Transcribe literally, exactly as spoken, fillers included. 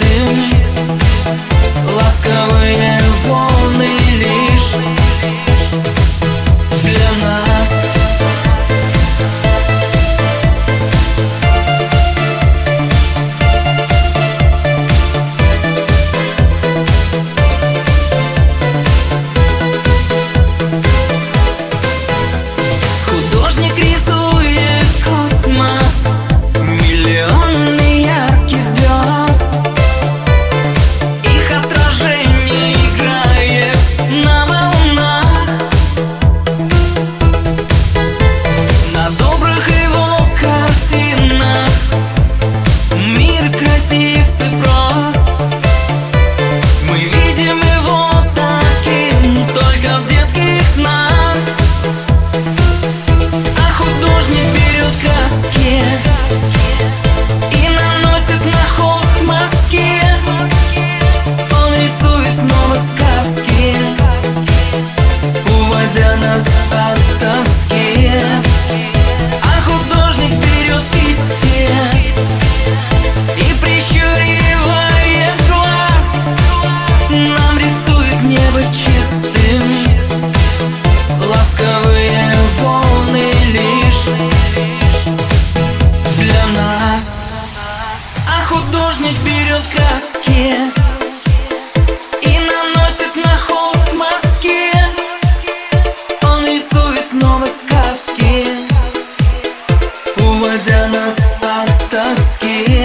ласковые волны лишь для нас. Художник рисует космос, миллионы ярких звезд. Их отражение играет на волнах, на добрых его картинах. Мир красив и прост, мы видим его таким только в детских снах. А художник берет краски и наносит на холст мазки. Он рисует снова сказки, уводя нас от тоски. А художник берет кисти и, прищуривая глаз, нам рисует небо чистым, ласковые волны лишь для нас. А художник берет краски и наносит на холст мазки. Он рисует снова сказки, уводя нас от тоски.